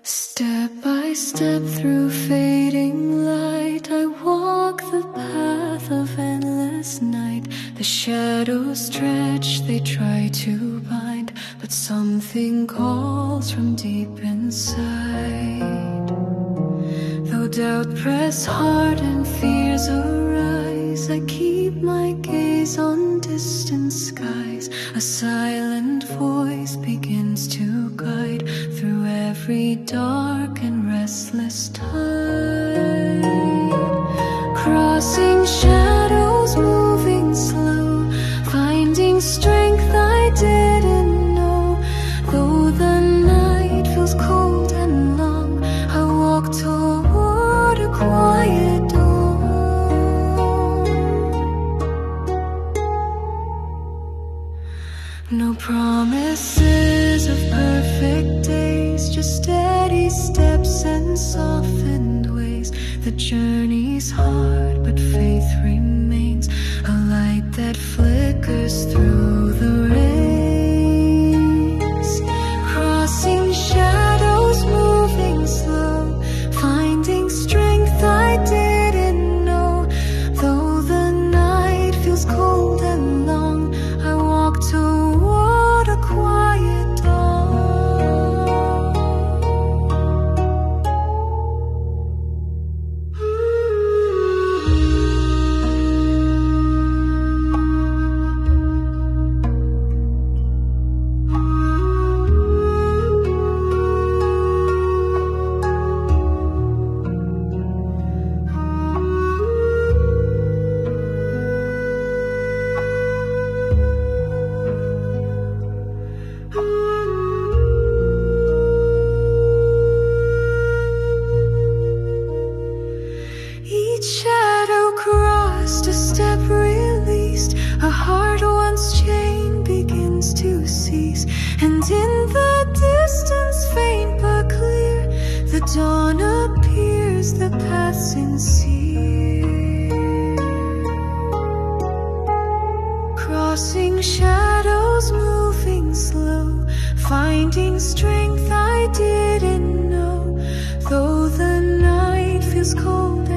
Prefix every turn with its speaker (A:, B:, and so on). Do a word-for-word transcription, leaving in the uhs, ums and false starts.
A: Step by step through fading light, I walk the path of endless night. The shadows stretch, they try to bind, but something calls from deep inside. Though doubt press hard and fears arise, I keep my gaze on distant skies. A silent voice begins to guide through every dark and restless tide. Crossing shadows, moving slow, finding strength I didn't know. Though the night feels cold and long, I walk toward a quiet door. No promises of perfect days, just steady steps and softened ways. The journey's hard, but faith remains, a light that flickers through the rains. Crossing shadows, moving slow, finding strength I didn't know. Though the night feels cold and long, I walk toward a quiet dawn. Each shadow crossed, a step released, a heart once chained begins to cease. And in the distance, faint but clear, the dawn appears, the path sincere. Crossing shadows, moving slow, finding strength I didn't know. Though the night feels cold